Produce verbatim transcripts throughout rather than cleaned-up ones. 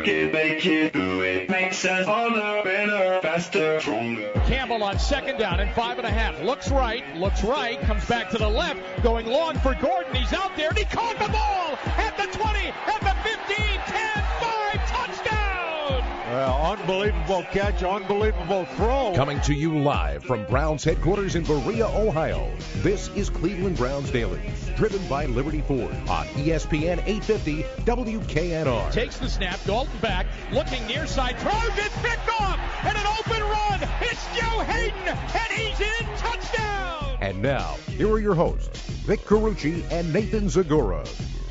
work it, make it, do it. Makes us harder, better, faster, stronger. Campbell on second down and five and a half. Looks right, looks right, comes back to the left, going long for Gordon. He's out there and he caught the ball at the twenty, at the fifteen, ten, five, touchdown! Well, unbelievable catch, unbelievable throw. Coming to you live from Browns headquarters in Berea, Ohio. This is Cleveland Browns Daily, driven by Liberty Ford on E S P N eight fifty W K N R. Takes the snap, Dalton back, looking near side, throws it, picked off, and an open run. It's Joe Hayden, and he's in, touchdown! And now, here are your hosts, Vic Carucci and Nathan Zagura.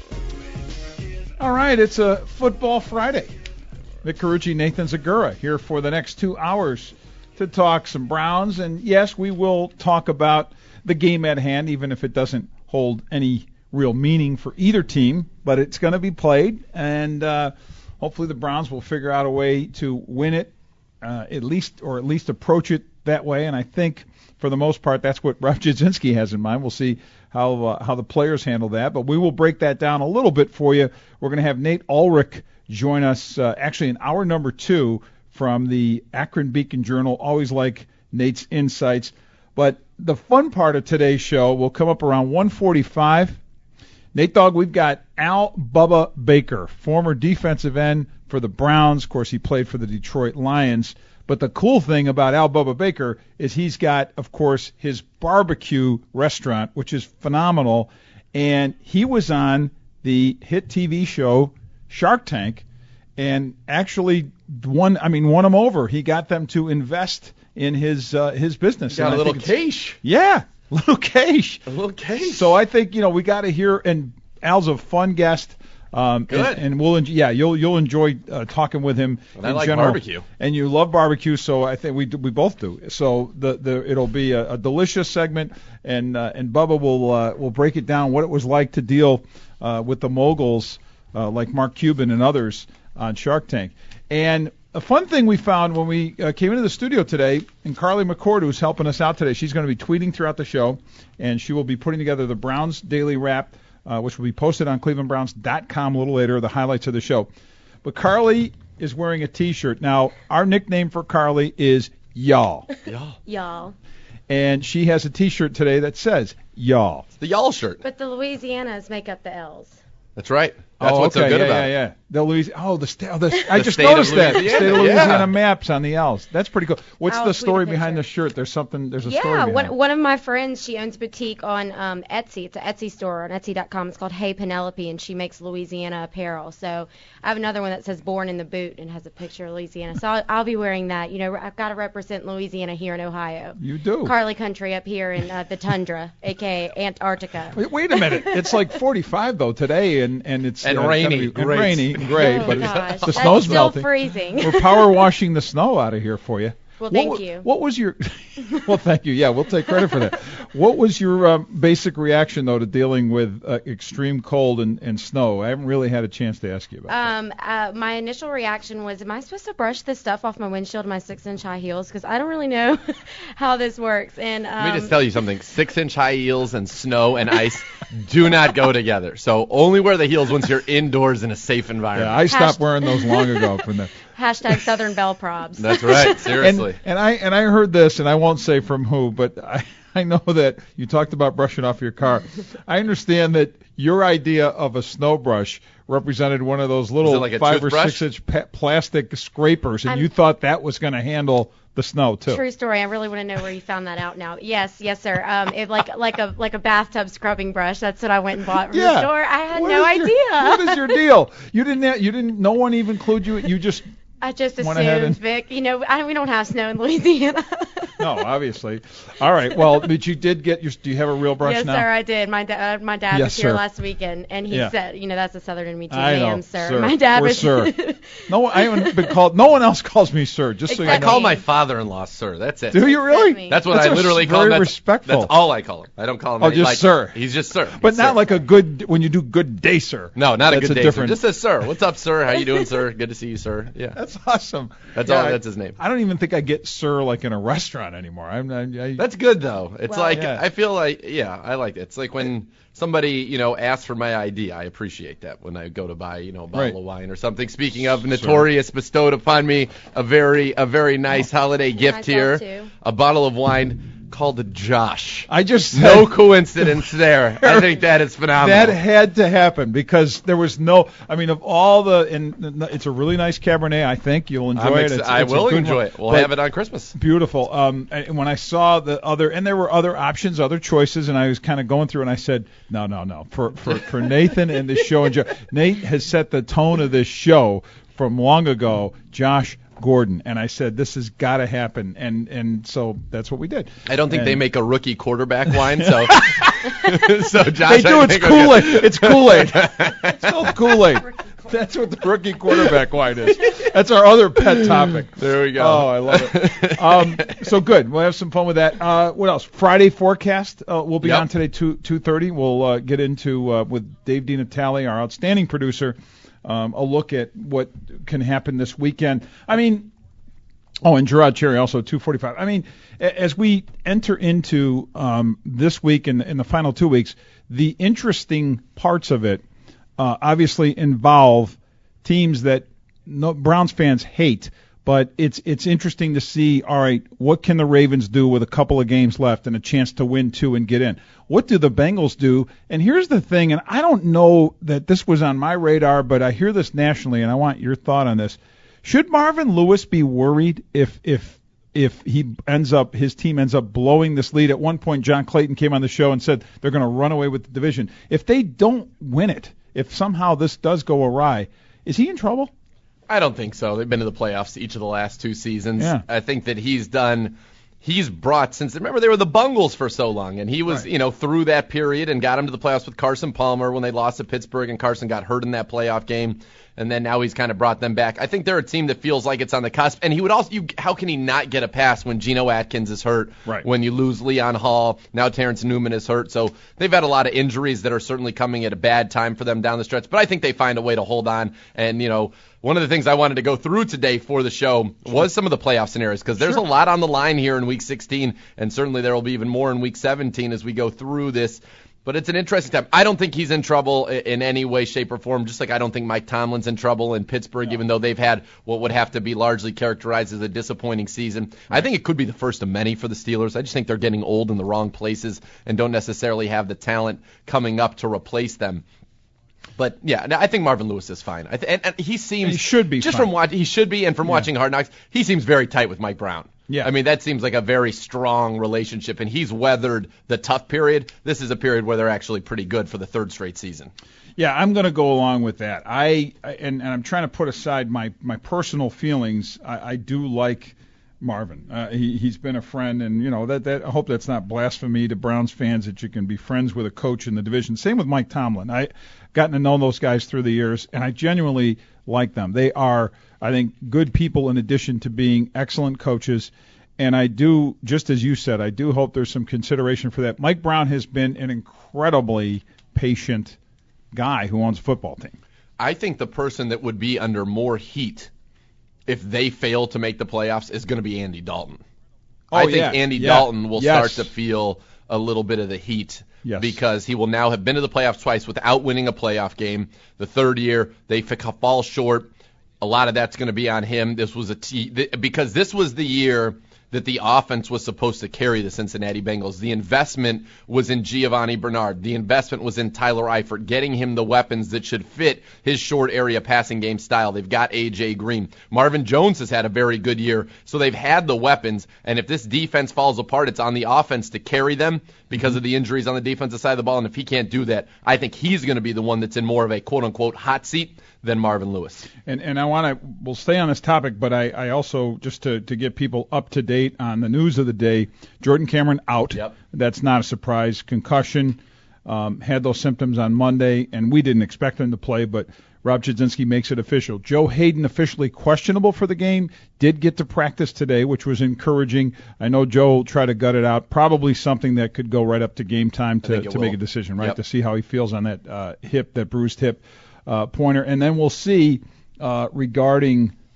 All right, it's a Football Friday. Vic Carucci, Nathan Zagura here for the next two hours to talk some Browns. And yes, we will talk about the game at hand, even if it doesn't hold any real meaning for either team. But it's going to be played, and uh, hopefully the Browns will figure out a way to win it, uh, at least or at least approach it that way. And I think for the most part, that's what Ralph Jasinski has in mind. We'll see how uh, how the players handle that. But we will break that down a little bit for you. We're going to have Nate Ulrich join us uh, actually in hour number two from the Akron Beacon Journal. Always like Nate's insights. But the fun part of today's show will come up around one forty-five. Nate Dogg, we've got Al Bubba Baker, former defensive end for the Browns. Of course, he played for the Detroit Lions. But the cool thing about Al Bubba Baker is he's got, of course, his barbecue restaurant, which is phenomenal. And he was on the hit T V show Shark Tank and actually won, I mean, won them over. He got them to invest in his uh, his business. Got and a I little think cash. Yeah, little cash. A little cash. So I think, you know, we got to hear, and Al's a fun guest. Um, Good. And, and we'll, yeah, you'll you'll enjoy uh, talking with him. And in I like general. barbecue. And you love barbecue, so I think we do, we both do. So the the it'll be a, a delicious segment, and uh, and Bubba will uh, will break it down what it was like to deal uh, with the moguls uh, like Mark Cuban and others on Shark Tank. And a fun thing we found when we uh, came into the studio today, and Carly McCord, who's helping us out today, she's going to be tweeting throughout the show, and she will be putting together the Browns Daily Wrap, uh, which will be posted on cleveland browns dot com a little later, the highlights of the show. But Carly is wearing a T-shirt. Now, our nickname for Carly is Y'all. Y'all. Y'all. And she has a T-shirt today that says Y'all. The y'all shirt. But the Louisianas make up the L's. That's right. That's oh, what's okay. so good yeah, about yeah, it. yeah. The Louisiana. Oh, the, sta- oh, the I The just state of noticed that. Louisiana, State of yeah. Louisiana maps on the L's. That's pretty cool. What's I'll the tweet story a behind the picture. shirt? There's something. There's a Yeah, story behind one, it. one of my friends, she owns a boutique on um, Etsy. It's an Etsy store on Etsy dot com. It's called Hey Penelope, and she makes Louisiana apparel. So I have another one that says Born in the Boot and has a picture of Louisiana. So I'll, I'll be wearing that. You know, I've got to represent Louisiana here in Ohio. You do. Carly Country up here in uh, the tundra, a k a. Antarctica. Wait, wait a minute. It's like forty-five though today, and and it's And uh, rainy. gonna be- and Great. rainy, and gray, Oh, but gosh. the That's snow's still melting. freezing. We're power washing the snow out of here for you. Well, What thank wa- you. What was your? Well, thank you. Yeah, we'll take credit for that. What was your um, basic reaction though to dealing with uh, extreme cold and, and snow? I haven't really had a chance to ask you about that. Um, uh, my initial reaction was, am I supposed to brush this stuff off my windshield in my six-inch high heels? Because I don't really know how this works. And um, Let me just tell you something. Six-inch high heels and snow and ice do not go together. So only wear the heels once you're indoors in a safe environment. Yeah, I stopped Hasht- wearing those long ago from the. hashtag Southern Belle Probs. That's right. Seriously. And, and I and I heard this, and I won't say from who, but I, I know that you talked about brushing off your car. I understand that your idea of a snow brush represented one of those little like a five toothbrush? or six inch pa- plastic scrapers, and I'm- you thought that was going to handle the snow too. True story. I really want to know where you found that out now. Yes, yes, sir. Um, it like like a like a bathtub scrubbing brush. That's what I went and bought from Yeah. the store. I had What no is your- idea. What is your deal? You didn't. Have, you didn't. No one even clued you. You just. I just went ahead assumed, and- Vic. You know, I, we don't have snow in Louisiana. No, obviously. All right. Well, but you did get your. Do you have a real brush yes, now? sir, I did. My dad, my dad Yes, was here sir. last weekend, and he Yeah. said, you know, that's a Southern in me too, I know, ma'am, sir. sir. My dad Or was. sir. No, I haven't been called. No one else calls me sir. Just so I you Except know. call me. my father-in-law sir. That's it. Do you really? me. That's what That's I a literally s- call him. very That's, respectful. That's all I call him. I don't call him. Oh, any, just like, sir. He's just sir. But not Sir. like a good when you do good day, sir. No, not That's a good day, different. sir. Just says sir. What's up, sir? How you doing, sir? Good to see you, sir. Yeah. That's That's awesome. That's yeah, all. That's his name. I don't even think I get sir like in a restaurant anymore. I'm. I, I, That's good though. It's Well, like yeah. I feel like yeah, I like it. It's like when somebody you know asks for my I D. I appreciate that when I go to buy you know a bottle Right. of wine or something. Speaking of, Notorious bestowed upon me a very a very nice holiday gift Myself here, too. a bottle of wine called Josh. I just said, No coincidence there. I think that is phenomenal. That had to happen because there was no. I mean, of all the, and it's a really nice Cabernet. I think you'll enjoy I'm it. ex- It's, I it's a will good enjoy one. it. We'll But have it on Christmas. Beautiful. Um, and when I saw the other, and there were other options, other choices, and I was kind of going through, and I said, no, no, no. For for for Nathan and this show, and jo- Nate has set the tone of this show from long ago. Josh Gordon, and I said this has got to happen, and and so that's what we did. I don't think And they make a rookie quarterback wine, so so Josh. They do. I It's think Kool Aid. okay. It's Kool Aid. It's called Kool Aid. That's what the rookie quarterback wine is. That's our other pet topic. There we go. Oh, I love it. Um, so good. We'll have some fun with that. Uh, what else? Friday forecast. Uh, we'll be Yep. on today two two thirty. We'll uh, get into uh, with Dave DiNatale, our outstanding producer, um, a look at what can happen this weekend. I mean. Oh, and Gerard Cherry also two forty-five. I mean, a- as we enter into um, this week and in the final two weeks, the interesting parts of it uh, obviously involve teams that no, Browns fans hate. But it's it's interesting to see. All right, what can the Ravens do with a couple of games left and a chance to win two and get in? What do the Bengals do? And here's the thing, and I don't know that this was on my radar, but I hear this nationally, and I want your thought on this. Should Marvin Lewis be worried if if if he ends up his team ends up blowing this lead? At one point, John Clayton came on the show and said they're going to run away with the division. If they don't win it, if somehow this does go awry, is he in trouble? I don't think so. They've been to the playoffs each of the last two seasons. Yeah. I think that he's done. He's brought since remember they were the Bungles for so long, and he was Right. you know through that period and got him to the playoffs with Carson Palmer when they lost to Pittsburgh and Carson got hurt in that playoff game, and then now he's kind of brought them back. I think they're a team that feels like it's on the cusp, and he would also. You, how can he not get a pass when Geno Atkins is hurt? Right. When you lose Leon Hall, now Terrence Newman is hurt, so they've had a lot of injuries that are certainly coming at a bad time for them down the stretch. But I think they find a way to hold on, and you know. One of the things I wanted to go through today for the show was some of the playoff scenarios because there's Sure. a lot on the line here in Week sixteen, and certainly there will be even more in Week seventeen as we go through this. But it's an interesting time. I don't think he's in trouble i- in any way, shape, or form, just like I don't think Mike Tomlin's in trouble in Pittsburgh, no. even though they've had what would have to be largely characterized as a disappointing season. Right. I think it could be the first of many for the Steelers. I just think they're getting old in the wrong places and don't necessarily have the talent coming up to replace them. But yeah, I think Marvin Lewis is fine. I th- and, and he seems He should be just fine. from watching. He should be, and from Yeah. watching Hard Knocks, he seems very tight with Mike Brown. Yeah. I mean that seems like a very strong relationship, and he's weathered the tough period. This is a period where they're actually pretty good for the third straight season. Yeah, I'm going to go along with that. I, I and, and I'm trying to put aside my my personal feelings. I, I do like Marvin. Uh, he he's been a friend, and you know that that I hope that's not blasphemy to Browns fans that you can be friends with a coach in the division. Same with Mike Tomlin. I gotten to know those guys through the years, and I genuinely like them. They are, I think, good people in addition to being excellent coaches. And I do, just as you said, I do hope there's some consideration for that. Mike Brown has been an incredibly patient guy who owns a football team. I think the person that would be under more heat if they fail to make the playoffs is going to be Andy Dalton. Oh, I think yeah. Andy Yeah. Dalton will Yes. start to feel a little bit of the heat Yes. because he will now have been to the playoffs twice without winning a playoff game. The third year, they f- fall short. A lot of that's going to be on him. This was a t- th- because this was the year that the offense was supposed to carry the Cincinnati Bengals. The investment was in Giovanni Bernard. The investment was in Tyler Eifert, getting him the weapons that should fit his short area passing game style. They've got A J Green. Marvin Jones has had a very good year, so they've had the weapons. And if this defense falls apart, it's on the offense to carry them because of the injuries on the defensive side of the ball. And if he can't do that, I think he's going to be the one that's in more of a quote-unquote hot seat than Marvin Lewis. And and I want to, we'll stay on this topic, but I, I also, just to, to get people up to date on the news of the day, Jordan Cameron out. Yep. That's not a surprise. Concussion, um, had those symptoms on Monday, and we didn't expect him to play, but Rob Chudzinski makes it official. Joe Hayden officially questionable for the game, did get to practice today, which was encouraging. I know Joe will try to gut it out, probably something that could go right up to game time to, to make a decision, right, Yep. to see how he feels on that uh, hip, that bruised hip. Uh, pointer, and then we'll see uh, regarding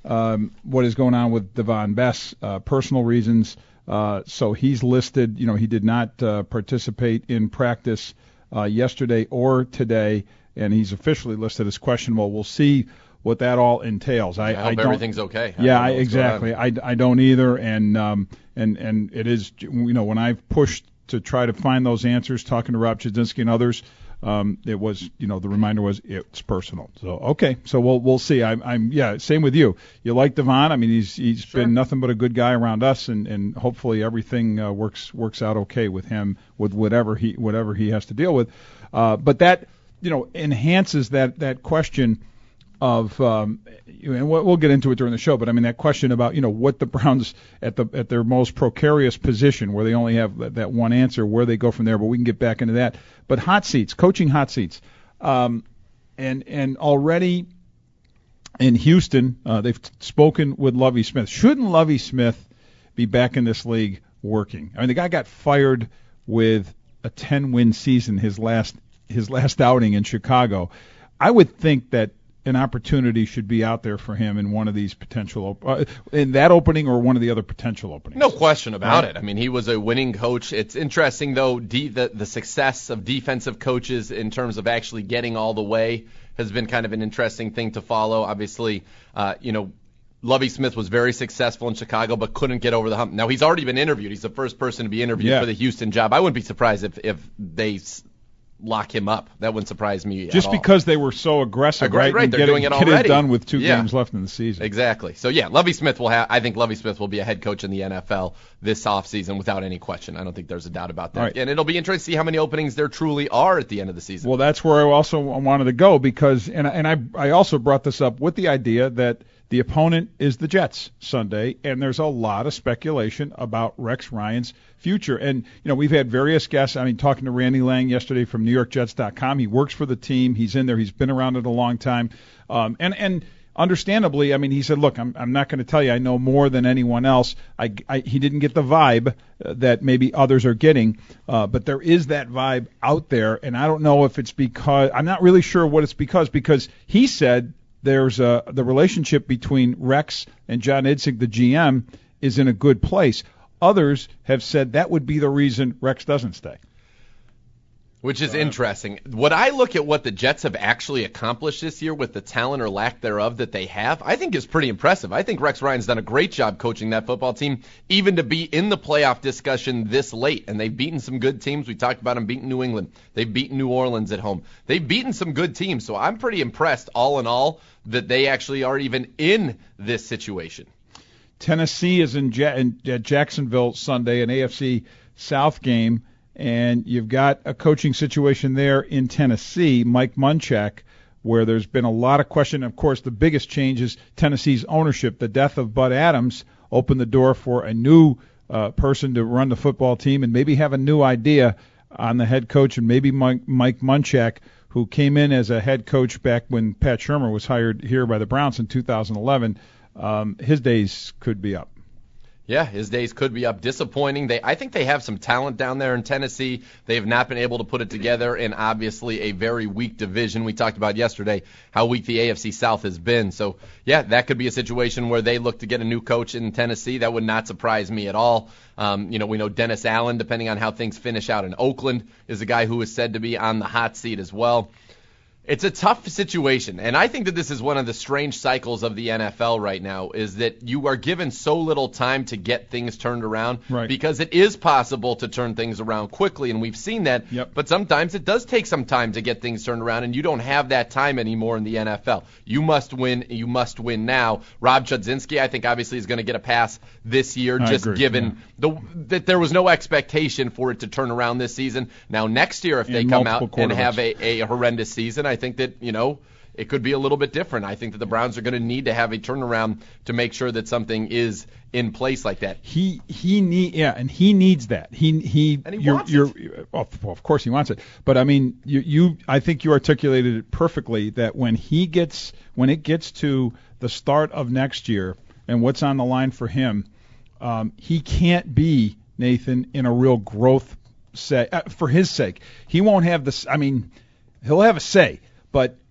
um, what is going on with Devon Bess, uh, personal reasons. Uh, so he's listed. You know, he did not uh, participate in practice uh, yesterday or today, and he's officially listed as questionable. We'll see what that all entails. I, I hope I don't, everything's okay. I yeah, don't I, know what's going exactly. on. I, I don't either, and um, and and it is. You know, when I've pushed to try to find those answers, talking to Rob Chudzinski and others, um, it was, you know, the reminder was it's personal. So okay, so we'll we'll see. I'm, I'm yeah, same with you. You like Devon? I mean, he's he's Sure. been nothing but a good guy around us, and, and hopefully everything uh, works works out okay with him with whatever he whatever he has to deal with. Uh, but that, you know, enhances that that question of, um, and we'll get into it during the show, but I mean that question about, you know, what the Browns at the at their most precarious position, where they only have that, that one answer, where they go from there. But we can get back into that. But hot seats, coaching hot seats, um, and and already in Houston, uh, they've spoken with Lovie Smith. Shouldn't Lovie Smith be back in this league working? I mean, the guy got fired with a ten-win season his last his last outing in Chicago. I would think that an opportunity should be out there for him in one of these potential op- uh, in that opening or one of the other potential openings. No question about Right. it. I mean, he was a winning coach. It's interesting, though, de- the, the success of defensive coaches in terms of actually getting all the way has been kind of an interesting thing to follow. Obviously, uh, you know, Lovie Smith was very successful in Chicago but couldn't get over the hump. Now, he's already been interviewed. He's the first person to be interviewed Yeah. for the Houston job. I wouldn't be surprised if, if they s- lock him up. That wouldn't surprise me Just at all. because they were so aggressive, Right, right? right, and they're get doing it get already. done with two Yeah. games left in the season. Exactly. So, yeah, Lovie Smith will have – I think Lovie Smith will be a head coach in the N F L this offseason without any question. I don't think there's a doubt about that. Right. And it'll be interesting to see how many openings there truly are at the end of the season. Well, that's where I also wanted to go because, and and I I also brought this up with the idea that the opponent is the Jets Sunday, and there's a lot of speculation about Rex Ryan's future. And, you know, we've had various guests. I mean, talking to Randy Lang yesterday from New York Jets dot com. He works for the team. He's in there. He's been around it a long time. Um, and, and understandably, I mean, he said, look, I'm, I'm not going to tell you I know more than anyone else. I, I, he didn't get the vibe uh, that maybe others are getting, uh, but there is that vibe out there. And I don't know if it's because – I'm not really sure what it's because, because he said – there's a, the relationship between Rex and John Idzik, the G M, is in a good place. Others have said that would be the reason Rex doesn't stay. Which is interesting. When I look at what the Jets have actually accomplished this year with the talent or lack thereof that they have, I think is pretty impressive. I think Rex Ryan's done a great job coaching that football team, even to be in the playoff discussion this late. And they've beaten some good teams. We talked about them beating New England. They've beaten New Orleans at home. They've beaten some good teams. So I'm pretty impressed, all in all, that they actually are even in this situation. Tennessee is in, ja- in at Jacksonville Sunday, an A F C South game. And you've got a coaching situation there in Tennessee, Mike Munchak, where there's been a lot of question. Of course, the biggest change is Tennessee's ownership. The death of Bud Adams opened the door for a new uh, person to run the football team and maybe have a new idea on the head coach. And maybe Mike, Mike Munchak, who came in as a head coach back when Pat Shurmur was hired here by the Browns in two thousand eleven, um, his days could be up. Yeah, his days could be up. Disappointing. They, I think they have some talent down there in Tennessee. They have not been able to put it together in obviously a very weak division. We talked about yesterday how weak the A F C South has been. So, yeah, that could be a situation where they look to get a new coach in Tennessee. That would not surprise me at all. Um, you know, we know Dennis Allen, depending on how things finish out in Oakland, is a guy who is said to be on the hot seat as well. It's a tough situation, and I think that this is one of the strange cycles of the N F L right now, is that you are given so little time to get things turned around, right. because it is possible to turn things around quickly, and we've seen that, yep. but sometimes it does take some time to get things turned around, and you don't have that time anymore in the N F L. You must win, you must win now. Rob Chudzinski, I think, obviously is going to get a pass this year, I just agree, given yeah. the, that there was no expectation for it to turn around this season. Now, next year, if And they come out multiple and have a, a horrendous season, I think that, you know, it could be a little bit different. I think that the Browns are going to need to have a turnaround to make sure that something is in place like that. He he need yeah, and he needs that. He he. And he you're, wants you're, it. Well, of course he wants it. But I mean, you you I think you articulated it perfectly that when he gets when it gets to the start of next year and what's on the line for him, um, he can't be, Nathan, in a real growth say uh, for his sake. He won't have this. I mean, he'll have a say. But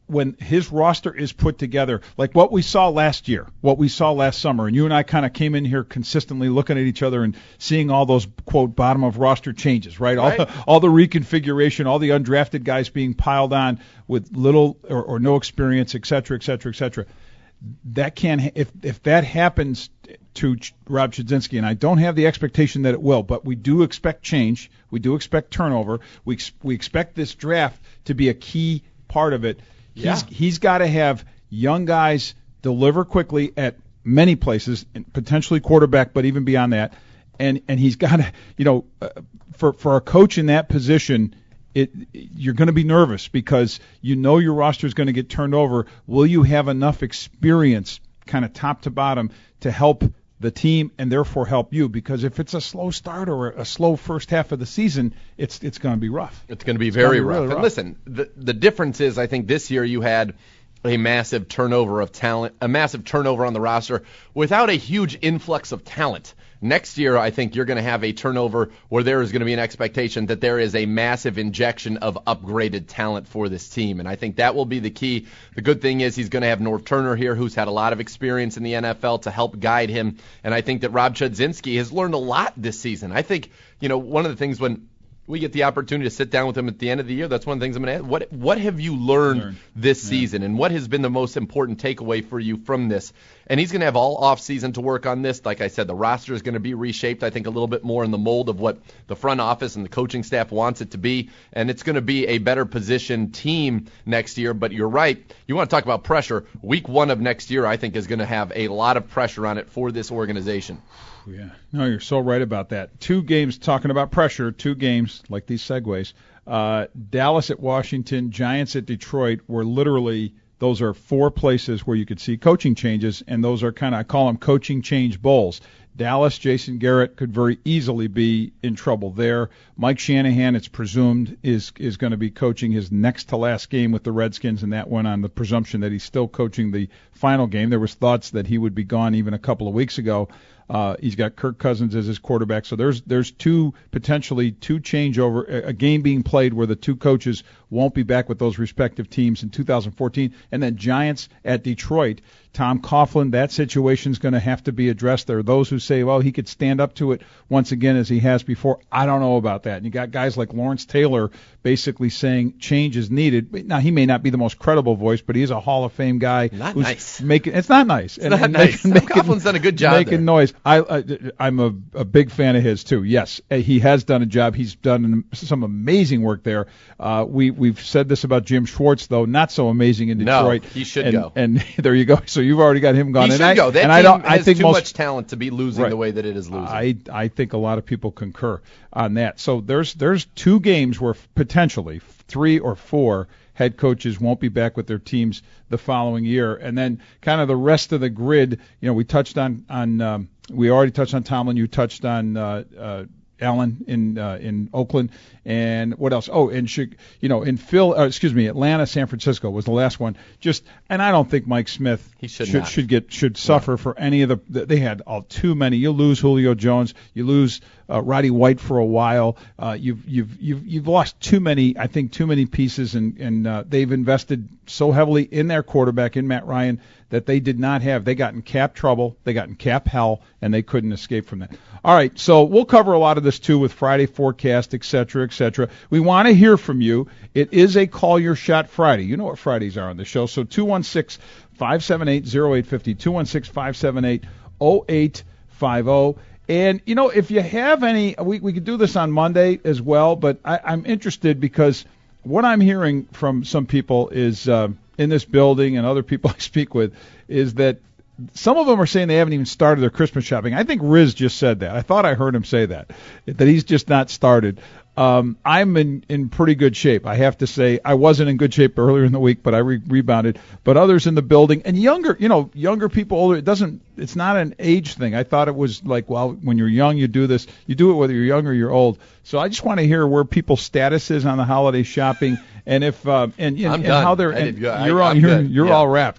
when his roster is put together, like what we saw last year, what we saw last summer, and you and I kind of came in here consistently looking at each other and seeing all those, quote, bottom of roster changes, right? right. All, the, all the reconfiguration, all the undrafted guys being piled on with little or, or no experience, et cetera, et cetera, et cetera. That can, if if that happens to Ch- Rob Chudzinski, and I don't have the expectation that it will, but we do expect change. We do expect turnover. We ex- we expect this draft to be a key part of it. Yeah. He's he's got to have young guys deliver quickly at many places, and potentially quarterback, but even beyond that. And and he's got to, you know, uh, for for a coach in that position, it you're going to be nervous because you know your roster is going to get turned over. Will you have enough experience, kind of top to bottom, to help the team and therefore help you? Because if it's a slow start or a slow first half of the season, it's it's going to be rough. It's going to be very be rough. really And rough. listen, the the difference is I think this year you had a massive turnover of talent, a massive turnover on the roster without a huge influx of talent. Next year, I think you're going to have a turnover where there is going to be an expectation that there is a massive injection of upgraded talent for this team, and I think that will be the key. The good thing is he's going to have Norv Turner here, who's had a lot of experience in the N F L to help guide him, and I think that Rob Chudzinski has learned a lot this season. I think, you know, one of the things when we get the opportunity to sit down with him at the end of the year, that's one of the things I'm going to ask. What, what have you learned Learn. this Yeah. season, and what has been the most important takeaway for you from this? And he's going to have all off season to work on this. Like I said, the roster is going to be reshaped, I think, a little bit more in the mold of what the front office and the coaching staff wants it to be. And it's going to be a better positioned team next year. But you're right. You want to talk about pressure. Week one of next year, I think, is going to have a lot of pressure on it for this organization. Yeah, no, you're so right about that. Two games, talking about pressure, two games, like these segues. Uh, Dallas at Washington, Giants at Detroit were literally, those are four places where you could see coaching changes, and those are kind of, I call them coaching change bowls. Dallas, Jason Garrett could very easily be in trouble there. Mike Shanahan, it's presumed, is is going to be coaching his next to last game with the Redskins, and that went on the presumption that he's still coaching the final game. There was thoughts that he would be gone even a couple of weeks ago. Uh, he's got Kirk Cousins as his quarterback, so there's there's two potentially two changeover, a, a game being played where the two coaches won't be back with those respective teams in two thousand fourteen, and then Giants at Detroit. Tom Coughlin, that situation's going to have to be addressed. There are those who say, well, he could stand up to it once again as he has before. I don't know about that. And you got guys like Lawrence Taylor basically saying change is needed. Now, he may not be the most credible voice, but he's a Hall of Fame guy. Not who's nice. Making, it's not nice. It's not nice. Tom Coughlin's done a good job Making there. noise. I, I, I'm a, a big fan of his, too. Yes, he has done a job. He's done some amazing work there. Uh, we, we've said this about Jim Schwartz, though, not so amazing in Detroit. No, he should and, go. And there you go. So you've already got him gone. He and should I, go. That and team I don't, has I think too most, much talent to be losing right. the way that it is losing. I, I think a lot of people concur on that. So there's there's two games where potentially three or four head coaches won't be back with their teams the following year, and then kind of the rest of the grid. You know, we touched on on um, we already touched on Tomlin. You touched on uh, uh, Allen in uh, in Oakland, and what else? Oh, in Chi- you know in Phil, uh, excuse me, Atlanta, San Francisco was the last one. Just and I don't think Mike Smith He should should, not. should get should suffer no. for any of the. They had all too many. You lose Julio Jones, you lose uh, Roddy White for a while. Uh, you've you've you've you've lost too many. I think too many pieces, and and uh, they've invested so heavily in their quarterback in Matt Ryan that they did not have. They got in cap trouble, they got in cap hell, and they couldn't escape from that. All right, so we'll cover a lot of this too with Friday forecast, et cetera, et cetera. We want to hear from you. It is a Call Your Shot Friday. You know what Fridays are on the show. So two one six, five seven eight, zero eight five zero, two one six, five seven eight, zero eight five zero. And, you know, if you have any, we, we could do this on Monday as well, but I, I'm interested because what I'm hearing from some people is uh, in this building and other people I speak with is that some of them are saying they haven't even started their Christmas shopping. I think Riz just said that. I thought I heard him say that, that he's just not started. Um, I'm in, in pretty good shape. I have to say I wasn't in good shape earlier in the week, but I re- rebounded. But others in the building and younger, you know, younger people, older, it doesn't, it's not an age thing. I thought it was like, well, when you're young, you do this. You do it whether you're young or you're old. So I just want to hear where people's status is on the holiday shopping and if, uh, and, and, I'm and done. how they're, I did and go- I- you're, all, I'm you're, good. you're Yeah. all wrapped.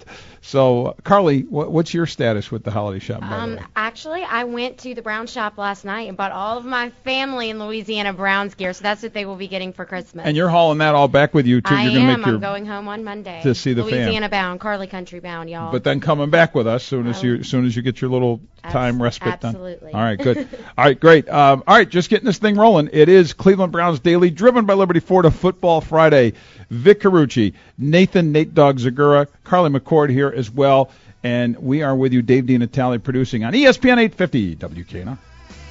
So, Carly, what, what's your status with the holiday shopping? By Um, the way? actually, I went to the Brown shop last night and bought all of my family in Louisiana Browns gear, so that's what they will be getting for Christmas. And you're hauling that all back with you too. I You're gonna am. make your I'm going home on Monday to see the fam. Louisiana bound, Carly Country bound, y'all. But then coming back with us soon as Oh. you as soon as you get your little time Abs- respite done. absolutely. All right, good. All right, great. Um, all right, just getting this thing rolling. It is Cleveland Browns Daily, driven by Liberty Ford, a Football Friday. Vic Carucci, Nathan Nate Dog Zagura, Carly McCord here as well, and we are with you, Dave DiNatale, producing on E S P N eight fifty W K N R.